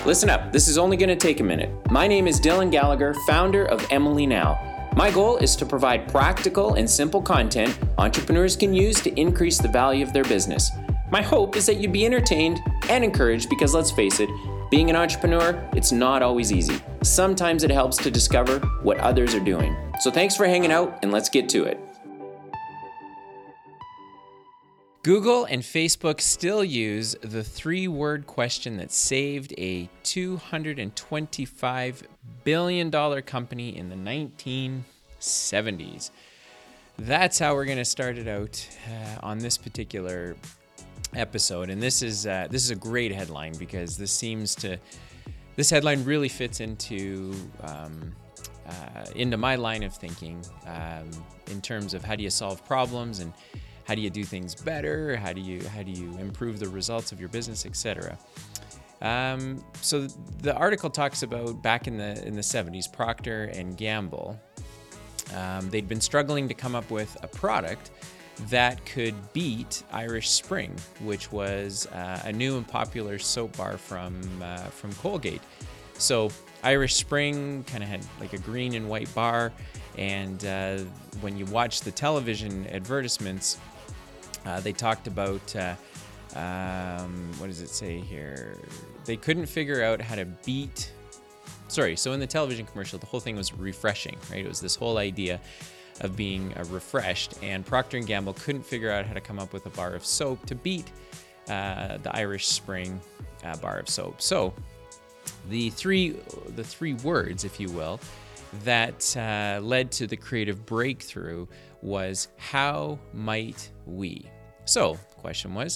Listen up, this is only going to take a minute. My name is Dylan Gallagher, founder of Emily Now. My goal is to provide practical and simple content entrepreneurs can use to increase the value of their business. My hope is that you'd be entertained and encouraged because let's face it, being an entrepreneur, it's not always easy. Sometimes it helps to discover what others are doing. So thanks for hanging out and let's get to it. Google and Facebook still use the three-word question that saved a $225 billion company in the 1970s. That's how we're going to start it out on this particular episode. And this is a great headline because this headline really fits into my line of thinking in terms of how do you solve problems and how do you do things better? How do you improve the results of your business, etc. So the article talks about back in the 70s, Procter and Gamble. They'd been struggling to come up with a product that could beat Irish Spring, which was a new and popular soap bar from Colgate. So Irish Spring kind of had like a green and white bar, and when you watch the television advertisements, they talked about, what does it say here? They couldn't figure out how to beat, so in the television commercial, the whole thing was refreshing, right? It was this whole idea of being refreshed, and Procter & Gamble couldn't figure out how to come up with a bar of soap to beat the Irish Spring bar of soap. So the three words, if you will, that led to the creative breakthrough was, how might we? So the question was,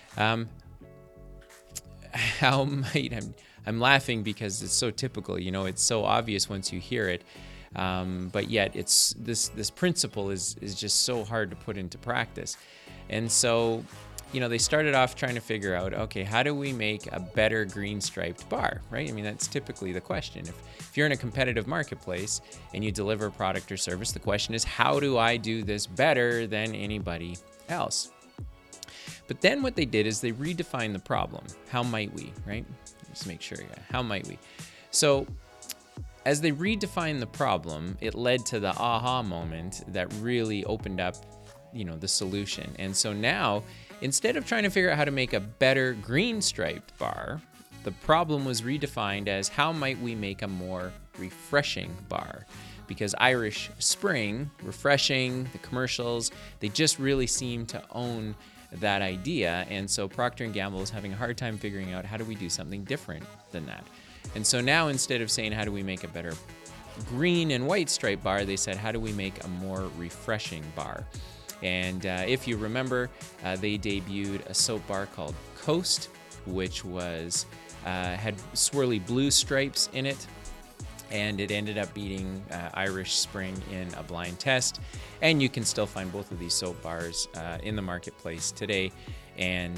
how might, I'm laughing because it's so typical, it's so obvious once you hear it, but yet it's this principle is just so hard to put into practice. And so, they started off trying to figure out, okay, how do we make a better green striped bar, right? I mean, that's typically the question. If you're in a competitive marketplace and you deliver a product or service, the question is, how do I do this better than anybody else? But then what they did is they redefined the problem. How might we, right? Just make sure, how might we? So as they redefined the problem, it led to the aha moment that really opened up, the solution. And so now, instead of trying to figure out how to make a better green striped bar, the problem was redefined as, how might we make a more refreshing bar? Because Irish Spring, refreshing, the commercials, they just really seem to own that idea. And so Procter & Gamble is having a hard time figuring out, how do we do something different than that? And so now, instead of saying, how do we make a better green and white striped bar, they said, how do we make a more refreshing bar? And if you remember, they debuted a soap bar called Coast, which was had swirly blue stripes in it, and it ended up beating Irish Spring in a blind test. And you can still find both of these soap bars in the marketplace today. And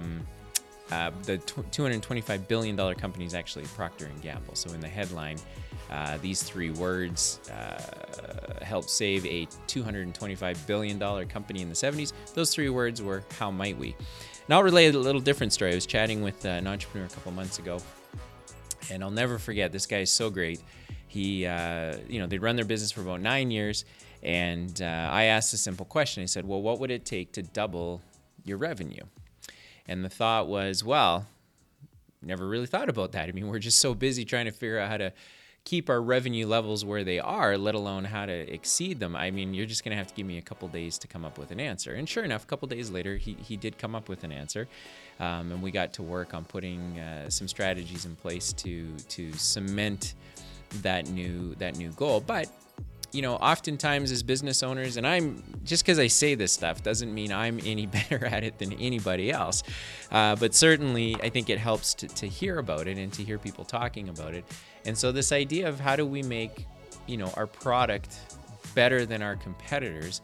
the $225 billion company is actually Procter & Gamble. So in the headline, these three words helped save a $225 billion company in the 70s. Those three words were, how might we? And I'll relay a little different story. I was chatting with an entrepreneur a couple months ago, and I'll never forget, this guy is so great. He, they'd run their business for about 9 years, and I asked a simple question. I said, well, what would it take to double your revenue? And the thought was, well, never really thought about that. I mean, we're just so busy trying to figure out how to keep our revenue levels where they are, let alone how to exceed them. I mean, you're just going to have to give me a couple days to come up with an answer. And sure enough, a couple days later, he did come up with an answer. And we got to work on putting some strategies in place to cement that new goal. But oftentimes as business owners, and I'm just because I say this stuff doesn't mean I'm any better at it than anybody else. But certainly I think it helps to hear about it and to hear people talking about it. And so this idea of how do we make, our product better than our competitors,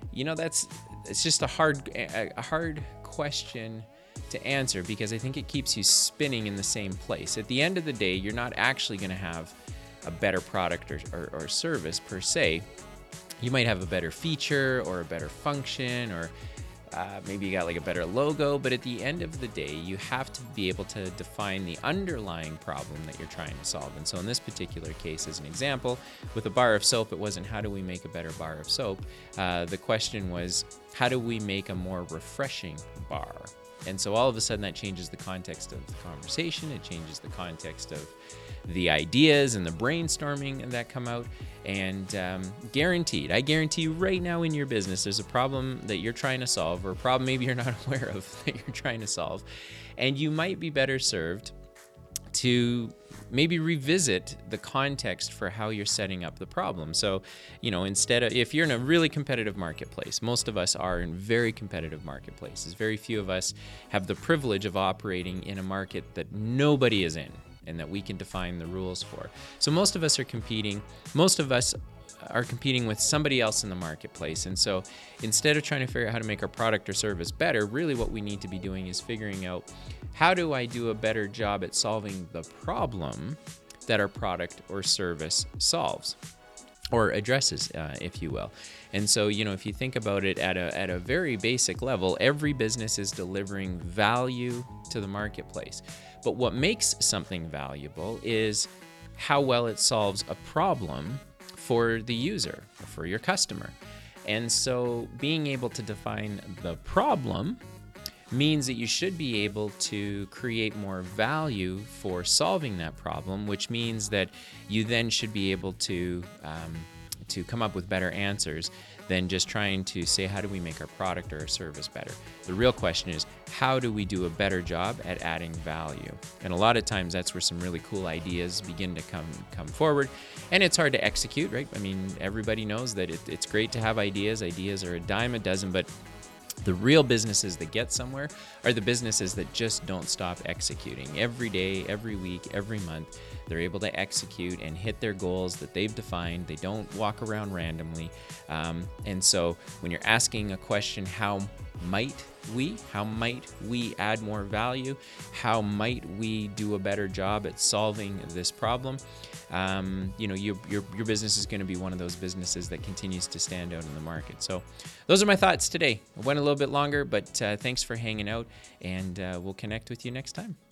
it's just a hard question to answer, because I think it keeps you spinning in the same place. At the end of the day, you're not actually going to have a better product or service per se. You might have a better feature or a better function or Maybe you got like a better logo, but at the end of the day, you have to be able to define the underlying problem that you're trying to solve. And so in this particular case, as an example, with a bar of soap, it wasn't how do we make a better bar of soap? The question was, how do we make a more refreshing bar? And so all of a sudden that changes the context of the conversation. It changes the context of the ideas and the brainstorming that come out. And I guarantee you right now in your business, there's a problem that you're trying to solve, or a problem maybe you're not aware of that you're trying to solve. And you might be better served to maybe revisit the context for how you're setting up the problem. So, instead of, if you're in a really competitive marketplace, most of us are in very competitive marketplaces. Very few of us have the privilege of operating in a market that nobody is in and that we can define the rules for. So most of us are competing with somebody else in the marketplace. And so instead of trying to figure out how to make our product or service better, really what we need to be doing is figuring out, how do I do a better job at solving the problem that our product or service solves or addresses, if you will. And so, if you think about it at a very basic level, every business is delivering value to the marketplace. But what makes something valuable is how well it solves a problem for the user, or for your customer. And so being able to define the problem means that you should be able to create more value for solving that problem, which means that you then should be able to come up with better answers than just trying to say, how do we make our product or our service better? The real question is, how do we do a better job at adding value? And a lot of times that's where some really cool ideas begin to come forward. And it's hard to execute, right? I mean, everybody knows that it's great to have ideas. Ideas are a dime a dozen, but the real businesses that get somewhere are the businesses that just don't stop executing. Every day, every week, every month, they're able to execute and hit their goals that they've defined. They don't walk around randomly. And so when you're asking a question, how might we add more value? How might we do a better job at solving this problem? Your business is going to be one of those businesses that continues to stand out in the market. So those are my thoughts today. I went a little bit longer, but thanks for hanging out, and we'll connect with you next time.